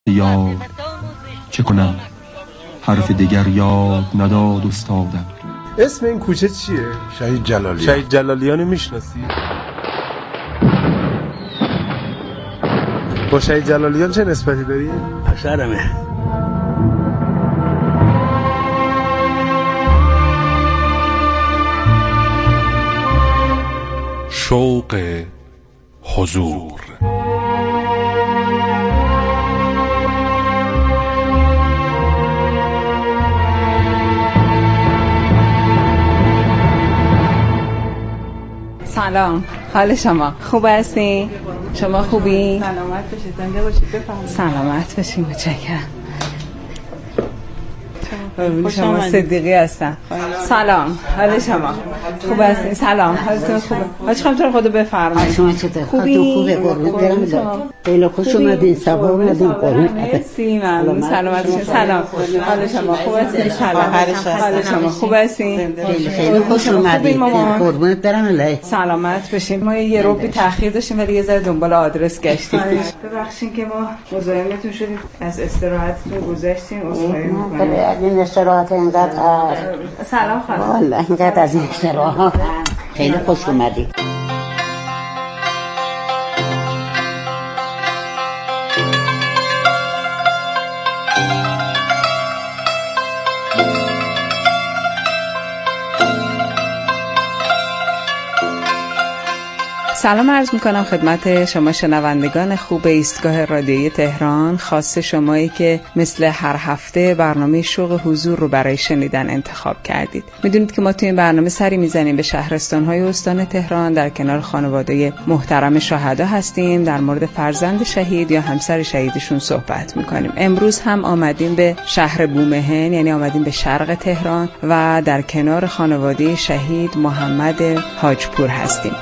یاد چه کنم، حرف دیگر یاد نداد استادم. اسم این کوچه چیه؟ شهید جلالیان. شهید جلالیان میشناسی؟ با شهید جلالیان چه نسبتی داری؟ پسرمه. شوق حضور. سلام، حال شما خوب هستی؟ شما خوبی؟ سلامت باشید، زنده باشید، بفرمایید. سلامت باشید، متشکرم. شما صدیقی هستم. سلام، حال شما خوب هستین؟ سلام، حالتون خوبه؟ حاج خانم تو خودو بفرمایید. شما چطور؟ خوبی؟ خوبه قربون برم. خیلی خوش اومدین، سبا اومدین قربون. مرسی، ممنون. سلامت باشید. سلام، حال شما خوب هستین؟ سلام، حال شما خوب هستین؟ خیلی خوش اومدین قربونت برم. الهی سلامت باشین. ما یه روبی تاخیر داشتیم ولی یه ذره دنبال آدرس گشتیم. ببخشید که ما مزاحمتون شدیم، از استراحتتون گذشتیم. عذرخواهی می‌کنم. استراحت اینقدر سلام خانم. والله اینقدر از این استراحت خیلی خوش اومدی. سلام عرض میکنم خدمت شما شنوندگان خوب ایستگاه رادیویی تهران، خاص شمایی که مثل هر هفته برنامه شوق حضور رو برای شنیدن انتخاب کردید. میدونید که ما توی این برنامه سری میزنیم به شهرستان‌های استان تهران، در کنار خانواده محترم شهدا هستیم، در مورد فرزند شهید یا همسر شهیدشون صحبت میکنیم. امروز هم آمدیم به شهر بومهن، یعنی آمدیم به شرق تهران و در کنار خانواده شهید محمد حاجپور هستیم.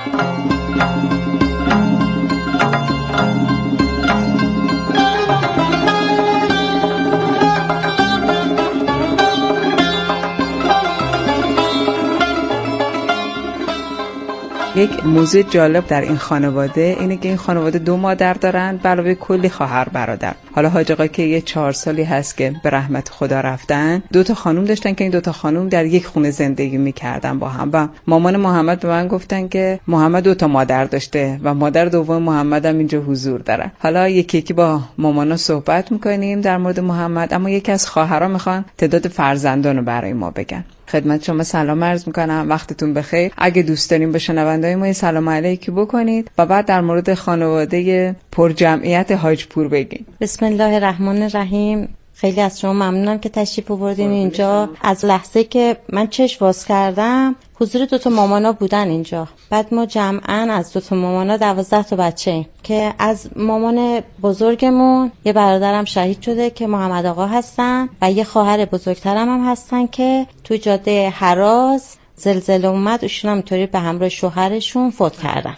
یک موضوع جالب در این خانواده اینه که این خانواده 2 مادر دارن به علاوه کلی خواهر برادر. حالا حاج آقا که یه 4 سالی هست که به رحمت خدا رفتن، 2 تا خانم داشتن که این 2 تا خانم در یک خونه زندگی میکردن با هم و مامان محمد به من گفتن که محمد 2 تا مادر داشته و مادر دوم محمد هم اینجا حضور دارن. حالا یکی با مامانا صحبت میکنیم در مورد محمد، اما یکی از خواهرها میخوان تعداد فرزندان رو برای ما بگن. خدمت شما سلام عرض میکنم، وقتتون بخیر. اگه دوست دارین به شنونده‌های ما سلام علیکی بکنید و بعد در مورد خانواده پر جمعیت حاجپور بگین. بسم الله الرحمن الرحیم. خیلی از شما ممنونم که تشریف آوردین اینجا. از لحظه که من چشم باز کردم حضور 2 تا مامانا بودن اینجا. بعد ما جمعاً از 2 تا مامانا 12 تا بچه ایم که از مامان بزرگمون یه برادرم شهید شده که محمد آقا هستن و یه خواهر بزرگترم هم هستن که توی جاده هراز زلزله اومد، ایشون هم اینطوری به همراه شوهرشون فوت کردن.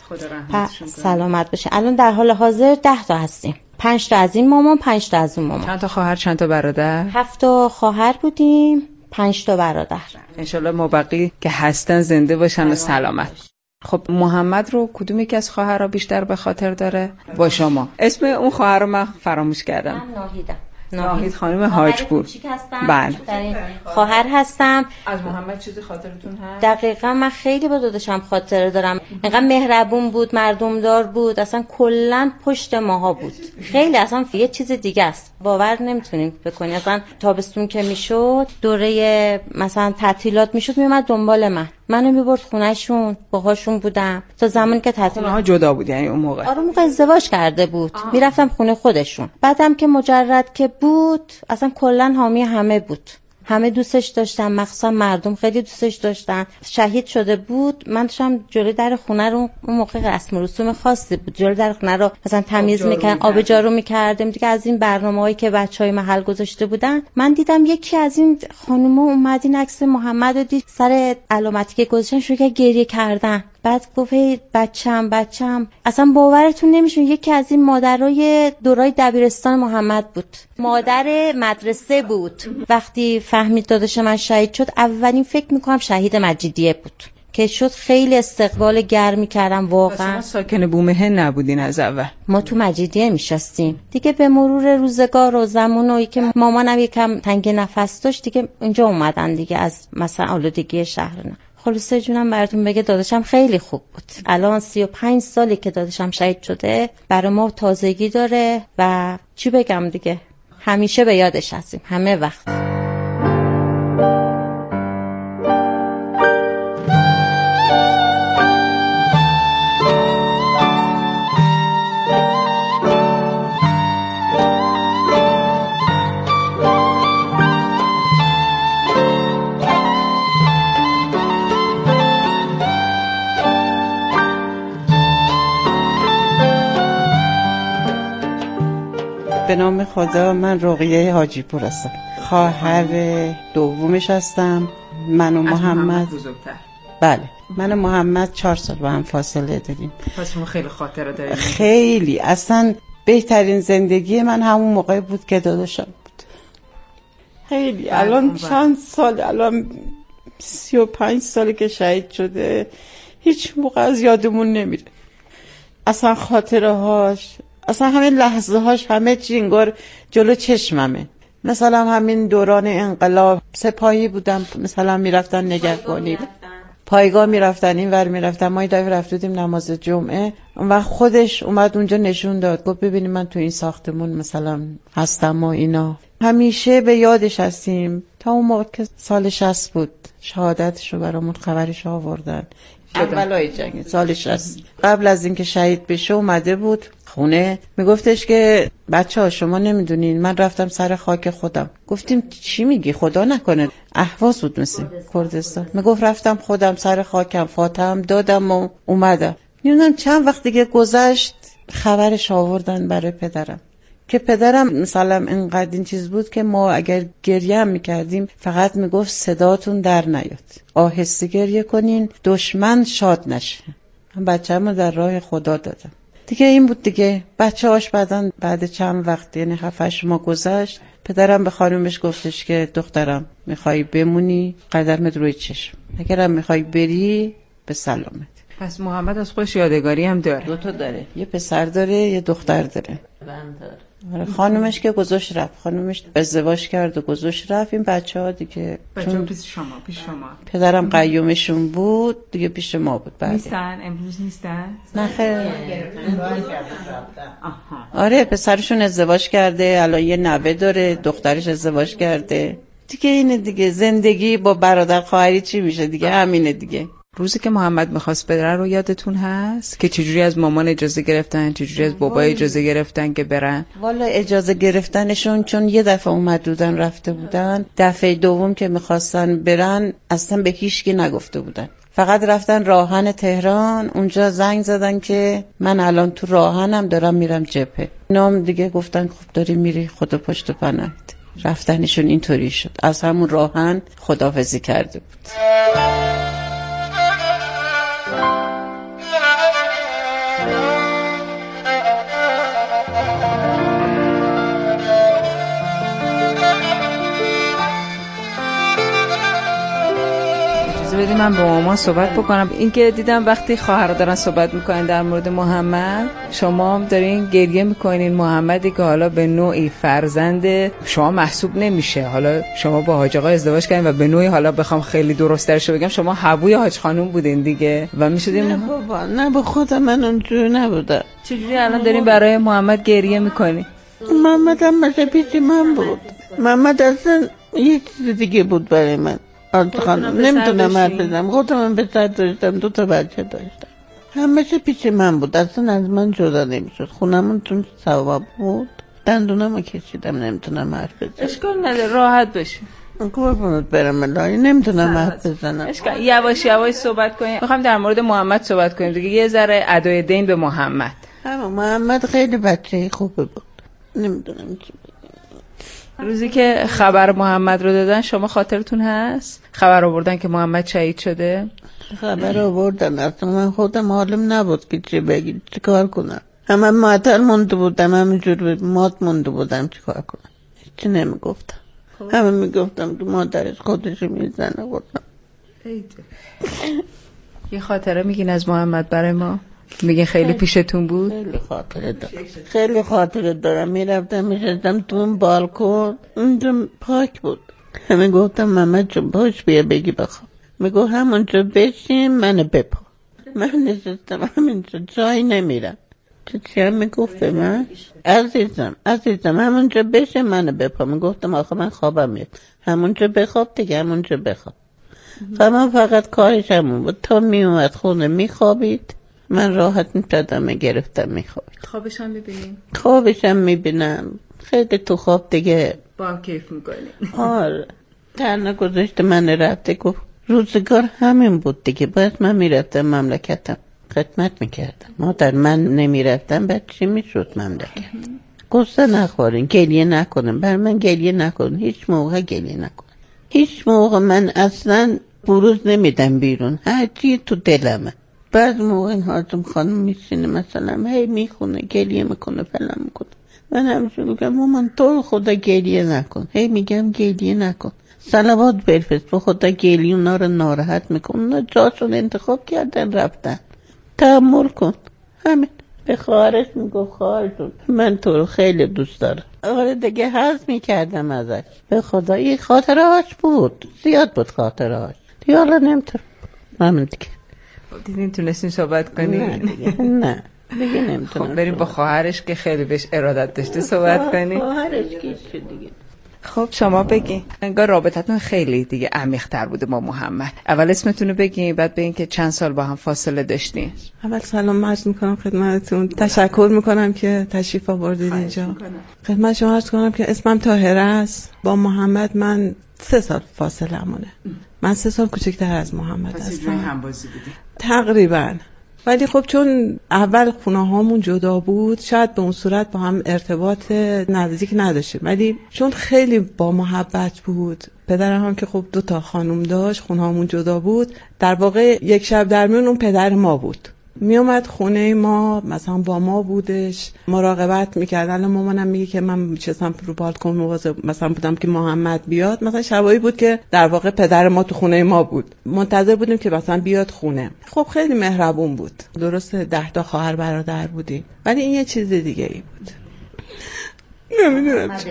سلامت باشه. الان در حال حاضر 10 تا هستیم. 5 تا از این مامان، 5 تا از اون مامان. چند تا خواهر، چند تا برادر؟ 7 تا خواهر بودیم، 5 تا برادر. انشالله مابقی که هستن زنده باشن و سلامت. خب محمد رو کدوم یکی از خواهرها بیشتر به خاطر داره؟ با شما. اسم اون خواهر رو من فراموش کردم. من ناهیدم. ناهید خانم حاجپور. بله. خواهر هستم. از محمد چیزی خاطرتون هست؟ دقیقاً من خیلی با داداشم خاطره دارم. اینقدر مهربون بود، مردمدار بود، اصلا کلاً پشت ماها بود. خیلی اصلا یه چیز دیگه است. باور نمیتونیم بکنی. اصلا تابستون که میشد، دوره مثلا تعطیلات میشد، میومد دنبال منو میبرد خونهشون، باهاشون بودم تا زمانی که تعطیلات ها جدا بود. یعنی اون موقع آره موقع ازدواج کرده بود. میرفتم خونه خودشون. بعدم که مجرد که بود اصلا کلا حامی همه بود. همه دوستش داشتن، مخصوصا مردم خیلی دوستش داشتن. شهید شده بود، من داشتم جلوی در خونه رو، اون موقع رسم و رسوم خاصی بود، جلوی در خونه رو مثلا تمیز میکردن، آب جارو میکردیم دیگه. از این برنامه‌هایی که بچهای محل گذاشته بودن، من دیدم یکی از این خانوما اومد این عکس محمد رو دید، سر علامتی که گذاشتن شروع کرد گریه کردن. بعد گفت ای بچم. اصلا باورتون نمیشه یکی از این مادرای دورای دبیرستان محمد بود، مادر مدرسه بود. وقتی فهمید داداش من شهید شد، اولین فکر میکنم شهید مجیدیه بود که شد خیلی استقبال گرمی کردم واقعا. شما ساکن بومهن نبودین از اول؟ ما تو مجیدیه میشستیم دیگه. به مرور روزگار و زمانایی که مامانم یکم تنگ نفس داشت دیگه اینجا اومدن دیگه از مثلا آلودگی شهر. نه خلاصه جونم براتون بگه داداشم خیلی خوب بود. الان 35 سالی که داداشم شهید شده برای ما تازگی داره و چی بگم دیگه، همیشه به یادش هستیم همه وقت. به نام خدا، من رقیه حاجی پور هستم، خواهر دومش هستم. من و محمد بزرگتر. بله، من و محمد 4 سال با هم فاصله داریم. پس شما خیلی خاطره دارید. خیلی، اصلا بهترین زندگی من همون موقع بود که داداشم بود. خیلی الان چند سال، الان 35 ساله که شهید شده، هیچ موقع از یادمون نمیره. اصلا خاطره هاش، اصلا همین لحظه هاش، همه چی انگار جلو چشممه. مثلا همین دوران انقلاب سپاهی بودم، مثلا میرفتن نگهبانی، پایگاه میرفتن، این ور میرفتن. ما یه دفعه رفتیم نماز جمعه و خودش اومد اونجا نشون داد، گفت ببینید من تو این ساختمون مثلا هستم و اینا. همیشه به یادش هستیم. تا اون موقع که سال 60 بود شهادتشو برامون خبرش آوردن، اولای جنگ سال 60. قبل از اینکه شهید بشه اومده بود خونه، میگفتش که بچه‌ها شما نمیدونین من رفتم سر خاک خودم. گفتیم چی میگی؟ خدا نکنه. اهواز بود مثل کردستان. میگفت رفتم خودم سر خاکم، فاتحم دادم و اومدم. نمیدونم چند وقت دیگه گذشت خبرش آوردن برای پدرم، که پدرم مثلا اینقدر این چیز بود که ما اگر گریه هم میکردیم فقط میگفت صداتون در نیاد، آهسته گریه کنین، دشمن شاد نشه. من بچه‌مو در راه خدا دادم دیگه. این بود دیگه. بچه‌هاش بعد چند وقت، یعنی 7-8 ماه گذشت، پدرم به خانومش گفتش که دخترم میخوای بمونی قدمت روی چشم، اگرم میخوای بری به سلامت. پس محمد از خودش یادگاری هم داره؟ 2 تا داره، یه پسر داره یه دختر داره. خانومش که گذاشت رفت، خانومش ازدواج کرد و گذاشت رفت. این بچه‌ها دیگه چون پیش شما پدرم قیومشون بود دیگه، پیش ما بود. بعد نیستن امروز نیستن؟ نه خیر. آره پسرشون ازدواج کرده، الان یه نوه داره، دخترش ازدواج کرده دیگه. اینه دیگه زندگی با برادر خواهری چی میشه دیگه، همینه دیگه. روزی که محمد میخواست بره رو یادتون هست که چجوری از مامان اجازه گرفتن، چجوری از بابا اجازه گرفتن که برن؟ والا اجازه گرفتنشون چون یه دفعه اومد بودن رفته بودن، دفعه دوم که میخواستن برن اصلا به هیچکی نگفته بودن، فقط رفتن راهن تهران. اونجا زنگ زدن که من الان تو راهنم دارم میرم جبهه. نام دیگه گفتن خب داری میری، خدا پشت و پناهت. رفتنشون اینطوری شد، از همون راهن خداحافظی کرده بود. بدید من با مامان صحبت بکنم. این که دیدم وقتی خواهر دارن صحبت میکنن در مورد محمد، شما هم دارین گریه میکنین. محمدی که حالا به نوعی فرزند شما محسوب نمیشه، حالا شما با حاج آقا ازدواج کردین و به نوعی، حالا بخوام خیلی درست‌ترش بگم، شما حبوی حاج خانم بودین دیگه و میشدین. نه بابا، نه به خودم من اونجوری نبودم. چجوری الان دارین برای محمد گریه میکنین؟ محمد هم مثل پیش من بود. محمد اصلا یک چیز دیگه بود برای من. نمیتونم حرف بزنم. خودم هم پسر داشتم، 2 تا بچه داشتم، همیشه پیش من بود، اصلا از من جدا نمیشد. خونمون تون ثواب بود، دندونمو کشیدم، نمیتونم حرف بزنم. اشکال نداره، راحت بشین. قربونت برم الهی، نمیتونم حرف بزنم. یواش یواش صحبت کنیم. میخوام در مورد محمد صحبت کنیم دیگه، یه ذره ادای دین به محمد. محمد خیلی بچه خوبه بود، نمیدونم چی. روزی که خبر محمد رو دادن شما خاطرتون هست؟ خبر آوردن که محمد شهید شده؟ خبر آوردن، اصلا من خودم حالم نبود که چی بگید، چی کار کنم. همه معطل مونده بودم، همینجور مات مونده بودم، چی کار کنم. چی نمیگفتم. همه میگفتم که مادرش خودش میزنه. گفتم یه خاطره میگین از محمد برای ما؟ میگین خیلی پیشتون بود؟ خیلی خاطره دارم. میرفتم میشستم تو اون بالکن، اونجا پاک بود. همه گفتم محمد جون باش بیا بگی بخواب. میگو همونجا بشین منو بپا. من نشستم همینجا جایی نمیرم. چی هم میگفت به من؟ عزیزم همونجا بشین منو بپا. میگفتم آخه من خوابم میاد. همونجا بخواب دیگه، همونجا بخواب. من فقط کارش همون بود. تا میومد خونه میخوابید، من راحت میتادم میگرفتم میخوابید. خوابش هم میبینم. خیلی تو خواب دیگه با هم کیف میکنیم. آره تنها گذاشته من رفته. گفت روزگار همین بود دیگه، باید من میرفتم مملکتم خدمت میکردم. مادر من نمیرفتم بعد چی میشد مملکت؟ قصه نخورین، گریه نکنم. بر من گریه نکنم، هیچ موقع گریه نکنم. هیچ موقع من اصلا بروز نمیدم بیرون، هرچی تو دلمه. بعد موقع این حاجم خانم میشینه مثلا هی میخونه گریه میکنه فلان میکنه، من همیشه میگم مامان تو خدا گریه نکن. هی میگم گریه نکن، صلوات برفست به خدا، گریه اونا رو ناراحت میکن. اونا جاشون انتخاب کردن رفتن، تحمل کن. همین. به خواهرش میگفت خواهر جون من تو رو خیلی دوست دارم. آره دیگه حظ میکردم ازش. به خدا این خاطرهاش بود، زیاد بود خاطرهاش. دیگه حالا نمیتونم. همین دیگه. دیدین تونستین صحبت کنین؟ نه دیگه نه دیگه نمیتونم. خب بریم با خواهرش که خیلی بهش ارادت داشته صحبت کنین. خواهرش کیش دیگه. خب شما بگین. انگار رابطتون خیلی دیگه عمیق‌تر بوده با محمد. اول اسمتون رو بگین، بعد بگین که چند سال با هم فاصله داشتین. اول سلام عرض میکنم خدمتتون. تشکر میکنم که تشریف آوردید اینجا. خدمت شما عرض کنم که اسمم طاهره است. با محمد من 3 سال فاصله مونه. من 3 سال کوچکتر از محمد هستم. همبازی بودی؟ تقریبا. ولی خب چون اول خونه هامون جدا بود، شاید به اون صورت با هم ارتباط نزدیک نداشتیم، ولی چون خیلی با محبت بود، پدرم هم که خب 2 خانم داشت، خونه هامون جدا بود، در واقع یک شب در میون اون پدر ما بود. میومد خونه ما، مثلا با ما بودش، مراقبت میکرد. الان مامانم میگه که من میشستم رو بالکن مواظب مثلا بودم که محمد بیاد. مثلا شبایی بود که در واقع پدر ما تو خونه ما بود، منتظر بودیم که مثلا بیاد خونه. خب خیلی مهربون بود. درسته 10 خواهر برادر بودیم، ولی این یه چیز دیگه ای بود. نمیدونم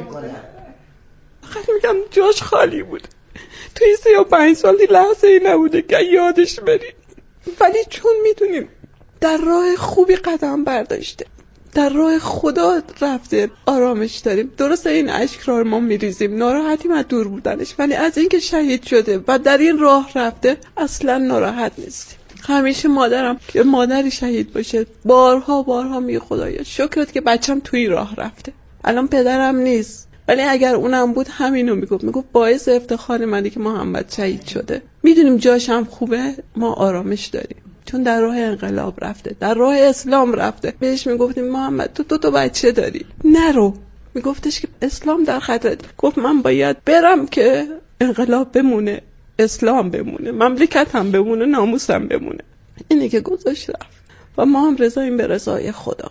خیلی میگم جاش خالی بود. توی 35 سالی لحظه ای نبوده که یادش بری. ولی چون میدونیم در راه خوبی قدم برداشته، در راه خدا رفته، آرامش داریم. درسته این اشک را ما میریزیم، ناراحتیم از دور بودنش، ولی از اینکه شهید شده و در این راه رفته اصلا ناراحت نیستیم. همیشه مادرم که مادری شهید باشه بارها میگه خدایا شکرت که بچم توی راه رفته. الان پدرم نیست، ولی اگر اونم بود همینو میگفت باعث افتخار منی که محمد شهید شده. میدونیم جاشم خوبه، ما آرامش داریم، چون در راه انقلاب رفته، در راه اسلام رفته. بهش میگفتیم محمد تو 2 بچه داری، نرو. میگفتش که اسلام در خطر. گفت من باید برم که انقلاب بمونه، اسلام بمونه، مملکتم بمونه، ناموسم بمونه. اینه که گذاشت رفت و ما هم رضاییم به رضای خدا.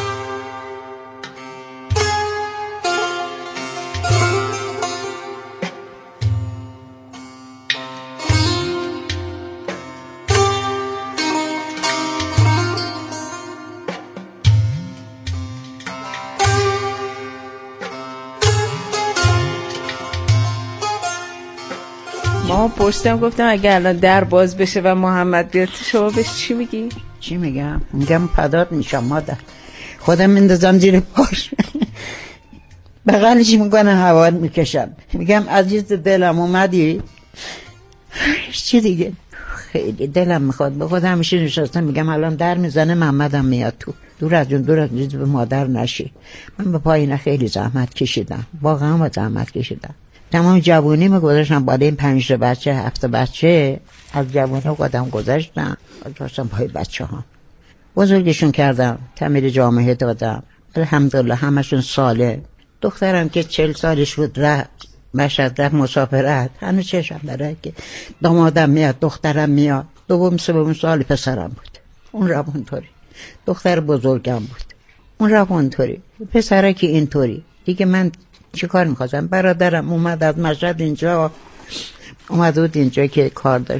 ما پرسیدم گفتم اگه الان در باز بشه و محمد بیاد شما بهش چی میگی؟ چی میگم؟ میگم پدات میشم مادر، خودم میندازم زیر پاش، بغلش میکنم هوا میکشم، میگم عزیز دلم اومدی. چی دیگه؟ خیلی دلم میخواد به خودم همیشه نشستم میگم الان در میزنه محمدم میاد تو، دور از به مادر نشی. من به پایین خیلی زحمت کشیدم، واقعا با زحمت کشیدم. تمام جوانی ما گذاشتم بالا این 5 بچه 7 بچه از جوانی قدم گذاشتم، داشتم پای بچه ها بزرگشون کردم، تعمیر جامعه دادم، الحمدلله همشون ساله. دخترم که 40 سالش بود رفت مشهد، رفت مسافرت، هنوز چشم برای که دامادم میاد دخترم میاد. 2 3 سال پسرم بود، اون روانطوری. دختر بزرگم بود، اون روانطوری. پسره که اینطوری دیگه. من چی کار میخواستم؟ برادرم اومد از مشهد اینجا، اومد بود اینجا که کار داشته،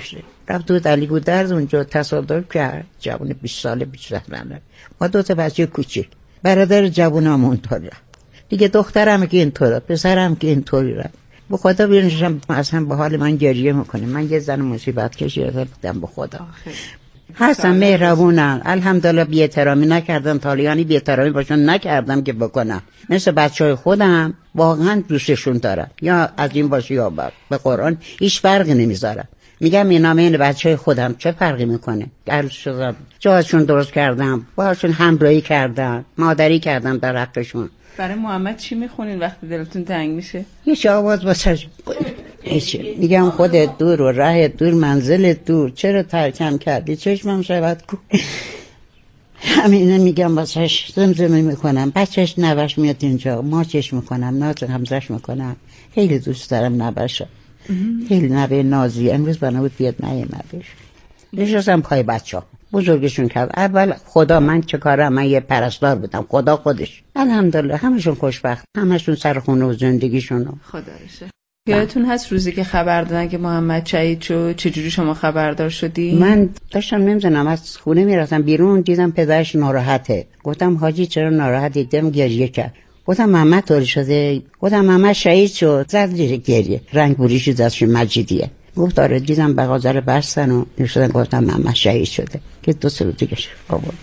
رفت دو علی گودرز اونجا تصادف کرد، جوان 20 ساله بیشتر نداره. ما 2 تا بچه کوچیک، برادر جوونام اونطور رفت دیگه، دخترم که اینطوره، پسرم که اینطوری رفت. به خدا بیرونشم اصلا به حال من گریه میکنه. من یه زن مصیبت کشیده بودم، به خدا هستم مهربونم الحمدلله، بی احترامی نکردم، تالیانی بی احترامی باشن نکردم که بکنم. مثل بچهای خودم واقعا دوستشون دارم، یا از این باشه یا بر به قرآن هیچ فرقی نمیذارم. میگم اینا من بچهای خودم چه فرقی میکنه؟ عروس شدم، جاشون درست کردم، باهاشون همراهی کردم، مادری کردم در حقشون. برای محمد چی میخونین وقتی دلتون تنگ میشه؟ هیچ آواز واسش میگم خودت دور و راه دور، منزلت دور، چرا ترکم کردی، چشمم شود کو. همینه میگم واسش زمزمه میکنم. بچهش نوش میاد اینجا، ماچش میکنم، ناز همزش میکنم. خیلی دوست دارم نوشم، خیلی نوه نازی. امروز بنا بود بیاد نیامدش، نشستم پای بچه ها بزرگشون کرد. اول خدا من چه کارم، من یه پرستار بودم، خدا خودش الحمدلله همشون خوشبخت، همشون سر خونه و زندگیشون. خدا رشه. یادتون هست روزی که خبر دادن که محمد شهید شد چجوری شما خبردار شدی؟ من داشتم نمیدونم از خونه میرفتم بیرون، دیدم پدرش ناراحته. گفتم حاجی چرا ناراحتی؟ دیدم گریه کرد. گفتم محمد طوری شده؟ گفتم محمد شهید شد. زد زیر گریه، رنگ بوریشی دستش مجیدیه. گفت آره. دیدم بغازه رو بستن و نشدن. گفتم محمد شهید شده که 2 سال دیگه شفا بود.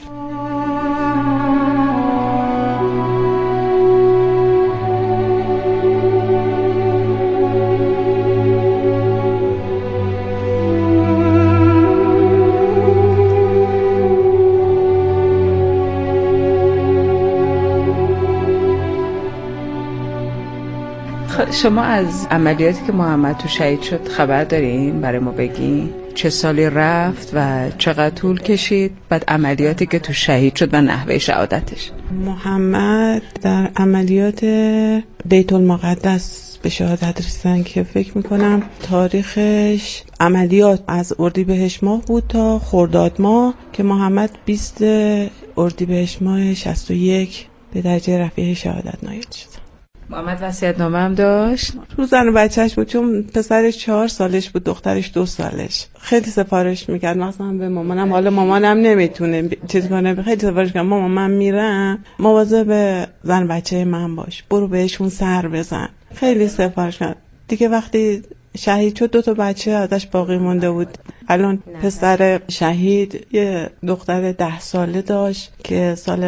شما از عملیاتی که محمد تو شهید شد خبر دارین؟ برای ما بگین چه سالی رفت و چقدر طول کشید؟ بعد عملیاتی که تو شهید شد و نحوه شهادتش. محمد در عملیات بیت المقدس به شهادت رسیدن که فکر میکنم تاریخش عملیات از اردیبهشت ماه بود تا خرداد ماه، که محمد 20 اردیبهشت ماه 61 به درجه رفیع شهادت نایل شد. محمد وصیت‌نامه هم داشت؟ رو زن و بچهش بود، چون پسرش 4 سالش بود، دخترش 2 سالش. خیلی سفارش میکرد مثلا به مامانم، حالا مامانم نمیتونه چیز کنه، خیلی سفارش کرد مامان من میرم مواظب زن بچه من باش، برو بهشون سر بزن. خیلی سفارش کرد دیگه. وقتی شهید شد 2 تا بچه ازش باقی مونده بود. الان پسر شهید یه دختر 10 ساله داشت که سال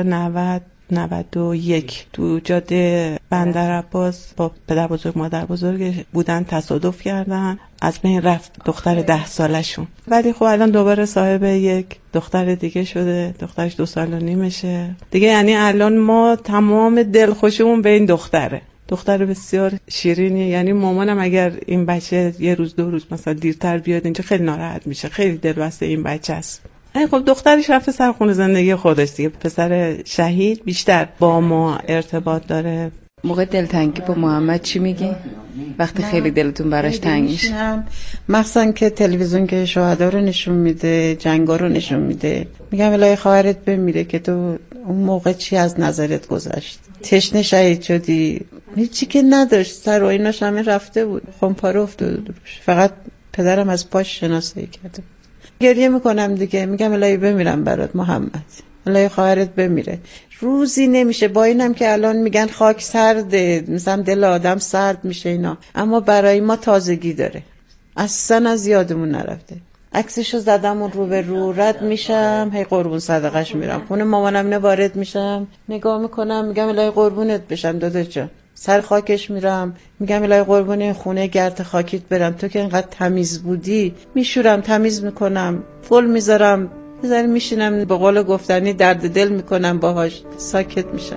91 تو جاده بندر عباس با پدر بزرگ مادر بزرگ بودن، تصادف کردن، از بین رفت دختر 10 سالشون. ولی خب الان دوباره صاحب یک دختر دیگه شده، دخترش 2 سال و نیمشه دیگه. یعنی الان ما تمام دلخوشمون به این دختره. دختر بسیار شیرینی. یعنی مامانم اگر این بچه 1 روز 2 روز مثلا دیرتر بیاد اینجا خیلی ناراحت میشه، خیلی دلبسته این بچه است. خب دخترش رفته سر خونه زندگی خودش دیگه. پسر شهید بیشتر با ما ارتباط داره. موقع دلتنگی با محمد چی میگی؟ وقتی خیلی دلتون براش تنگ میشه؟ مخصوصا که تلویزیون که شهدا رو نشون میده، جنگا رو نشون میده، میگم الهی خواهرت بمیره که تو اون موقع چی از نظرت گذشت؟ تشنه شهید شدی، هیچی که نداشت، سر و ایناش همه رفته بود، خمپاره افتاده روش، فقط پدرم از پاش شناسایی کرده. گریه میکنم دیگه، میگم الهی بمیرم برات محمد، الهی خواهرت بمیره. روزی نمیشه، با اینم که الان میگن خاک سرده، مثلا دل آدم سرد میشه اینا، اما برای ما تازگی داره، اصلا از یادمون نرفته. عکسشو زدم اون رو به رو، رد میشم هی قربون صدقش میرم، خونه مامانم وارد میشم، نگاه میکنم، میگم الهی قربونت بشم داداش جان، سر خاکش میرم، میگم الهی قربون این خونه گرد خاکیت برم، تو که اینقدر تمیز بودی. میشورم، تمیز میکنم، گل میذارم، بذارم میشینم، به قول گفتنی درد دل میکنم باهاش، ساکت میشم.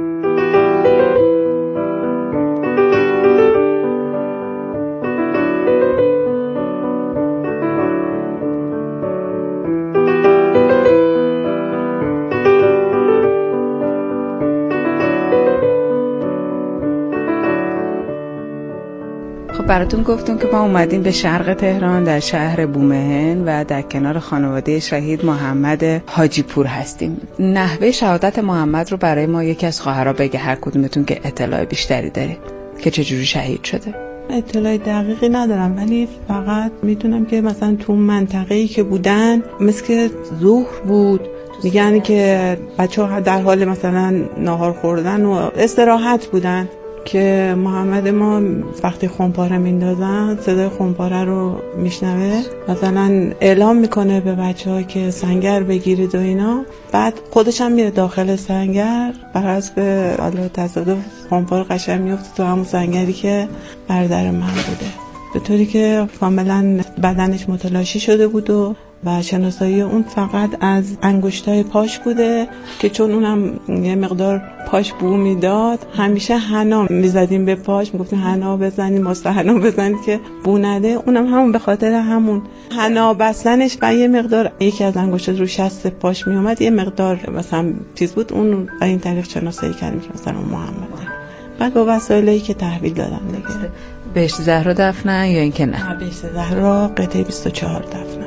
براتون گفتم که ما اومدیم به شرق تهران در شهر بومهن و در کنار خانواده شهید محمد حاجی پور هستیم. نحوه شهادت محمد رو برای ما یکی از خواهرها بگه، هر کدومتون که اطلاع بیشتری داره که چجوری شهید شده. اطلاع دقیقی ندارم، ولی فقط میتونم که مثلا تو منطقه‌ای که بودن مثل که ظهر بود، میگن که بچه‌ها در حال مثلا ناهار خوردن و استراحت بودن که محمد ما وقتی خمپاره میندازن صدای خمپاره رو میشنوه، مثلا اعلام میکنه به بچه‌ها که سنگر بگیرید و اینا، بعد خودش هم میره داخل سنگر، بر حسب الله تصادف خمپاره قشنگ میفته تو همون سنگری که برادر من بوده، به طوری که کاملا بدنش متلاشی شده بود و شناسایی اون فقط از انگشتای پاش بوده که چون اونم یه مقدار پاش بو میداد، همیشه حنا میزدیم به پاش، میگفتیم حنا بزنیم واسه حنا بزنید که بو نده، اونم همون به خاطر همون حنا بستنش و یه مقدار یکی از انگشتا رو شست پاش میومد، یه مقدار مثلا چیز بود، اون این طریق شناسایی کردیم مثلا محمد. بعد با وسایلی که تحویل دادن دیگه. بهشت زهرا دفنن یا اینکه نه؟ بهشت زهرا قطعه 24 دفنن.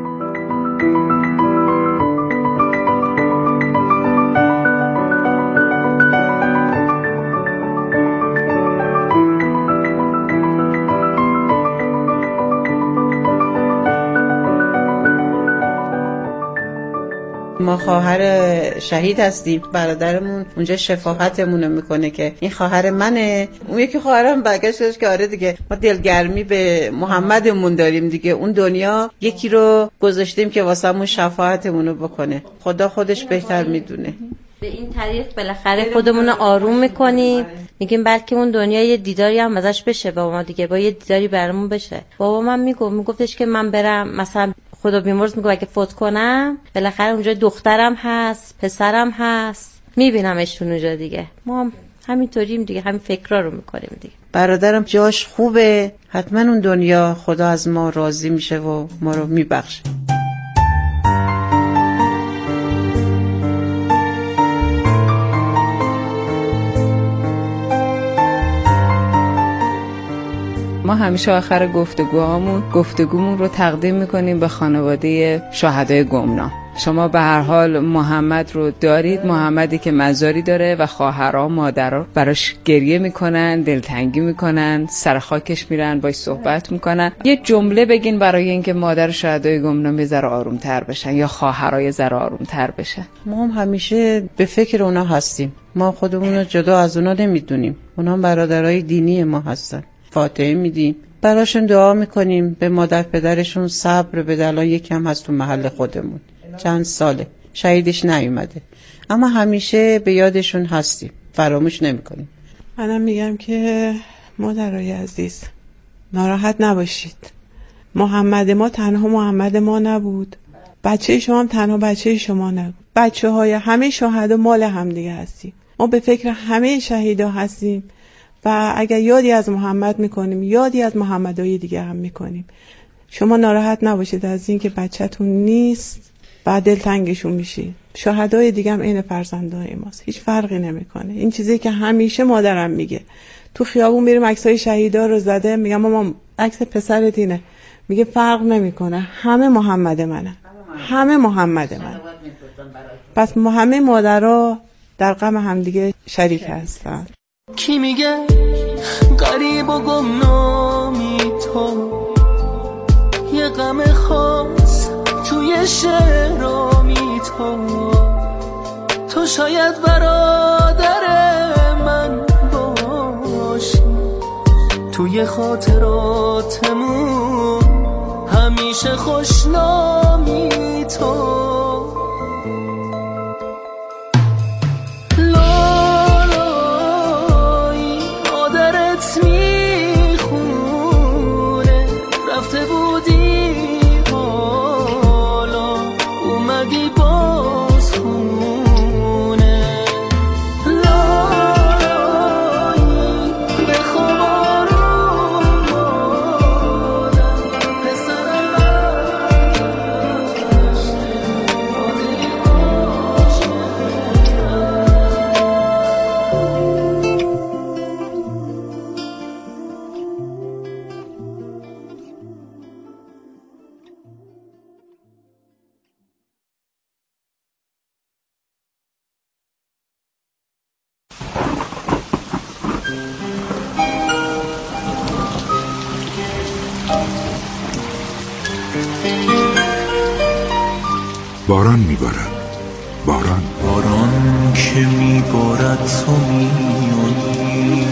ما خواهر شهید هستیم، برادرمون اونجا شفاعتمون رو میکنه که این خواهر منه. اون یکی خواهرم برگشتش که آره دیگه ما دلگرمی به محمدمون داریم دیگه، اون دنیا یکی رو گذاشتیم که واسمون شفاعتمون رو بکنه، خدا خودش بهتر میدونه. به این طریق بالاخره خودمون رو آروم میکنیم، میگیم بلکه اون دنیا یه دیداری هم ازش بشه با ما دیگه، با یه دیداری برامون بشه. بابا من میگفتش که من برم مثلا خدا بیامرز، میگه اگه فوت کنم بالاخره اونجا دخترم هست پسرم هست، میبینمشون اونجا دیگه. ما هم همینطوریم دیگه، همین فکرها رو میکنیم دیگه. برادرم جاش خوبه، حتما اون دنیا خدا از ما راضی میشه و ما رو میبخشه. ما همیشه آخر گفتگومون رو تقدیم میکنیم به خانواده شهدای گمنام. شما به هر حال محمد رو دارید، محمدی که مزاری داره و خواهرها مادرها براش گریه میکنن، دلتنگی میکنن، سر خاکش میرن، باش صحبت میکنن. یه جمله بگین برای اینکه مادر شهدای گمنام یه ذره آرومتر بشن یا خواهرها یه ذره آرومتر بشن. ما هم همیشه به فکر اونا هستیم، ما خودمون رو جدا از اونا نمیدونیم، اونا برادرای دینی ما هستن. فاتحه میدیم، براشون دعا میکنیم، به مادر پدرشون صبر بده. الان یکم هست تو محل خودمون، چند ساله شهیدش نیومده، اما همیشه به یادشون هستیم، فراموش نمیکنیم. منم میگم که مادرای عزیز ناراحت نباشید، محمد ما تنها محمد ما نبود، بچه شما هم تنها بچه شما نبود، بچه های همه شهدا مال هم دیگه هستیم. ما به فکر همه شهیدا هستیم و اگر یادی از محمد میکنیم یادی از محمدای دیگه هم میکنیم. شما ناراحت نباشید از این که بچه‌تون نیست و دلتنگشون میشید. شهدای دیگه هم عین فرزندای ماست، هیچ فرقی نمیکنه. این چیزی که همیشه مادرم میگه، تو خیابون میریم عکسای شهیدا رو زده، میگم مامان عکس پسرت اینه، میگه فرق نمیکنه، همه محمد منه، همه محمد من. پس همه مادرها در غم همدیگه شریک هستن. کی میگه غریب و گمنامی تو، یه غم خاص توی شهرامی تو شاید برادر من باشی، توی خاطراتمون همیشه خوشنامی تو. باران میبارد. باران که میبارد تو میانی.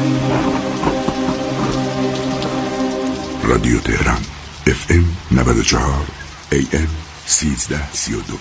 رادیو تهران FM 94 AM 1332.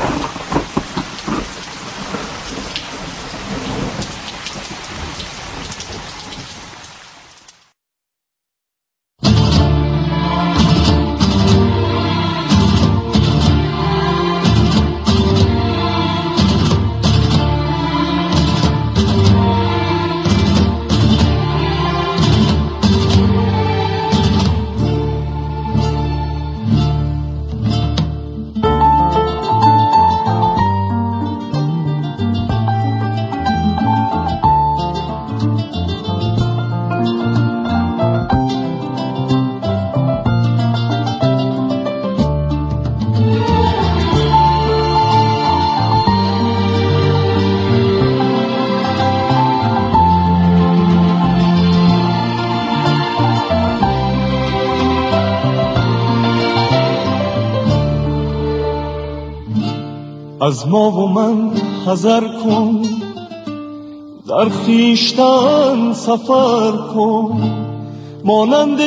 از ما و من حذر کن، در خویشتن سفر کن، مانند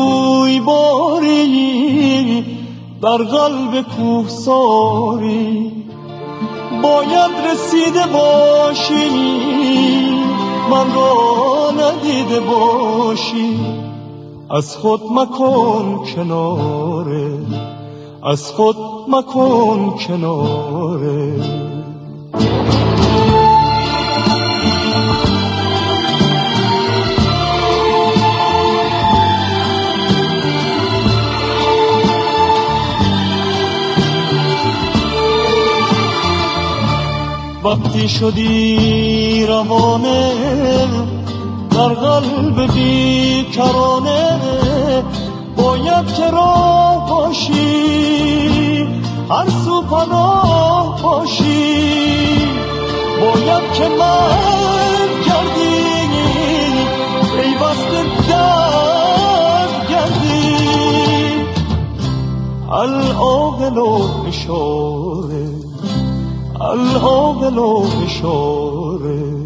جویباری در قلب کوهساری. باید رسیده باشی من را ندیده باشی، از خود مکن کناره، از خود مکن کناره. وقتی شدی روانه در قلب بیکرانه، باید که راه باشی هر سو پناه باشی. باید که من گردی پیوسته درد گردی. العاقل اشاره، العاقل اشاره.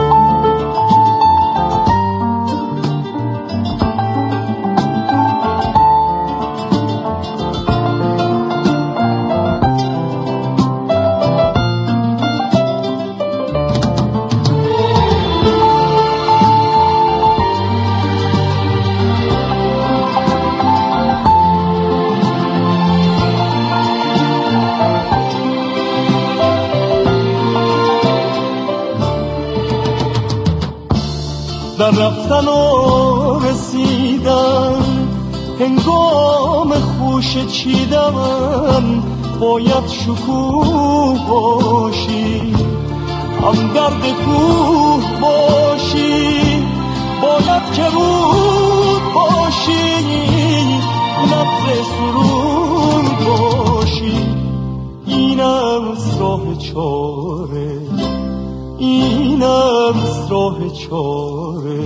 در رفتن و رسیدن هنگام خوش چیدن، باید شکوه باشی هم درد کوه باشی. باید که رود باشی نبض سرود باشی. اینم راه چاره، اینم راه چاره.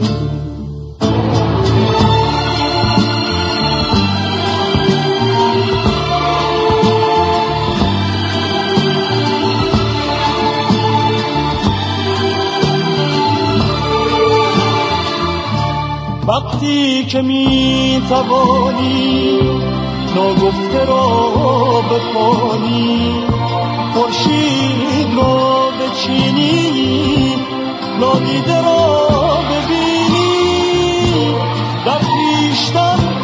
وقتی که می توانی ناگفته را بخوانی، خورشید را بچینی نادیده را ببینی، در خویشتن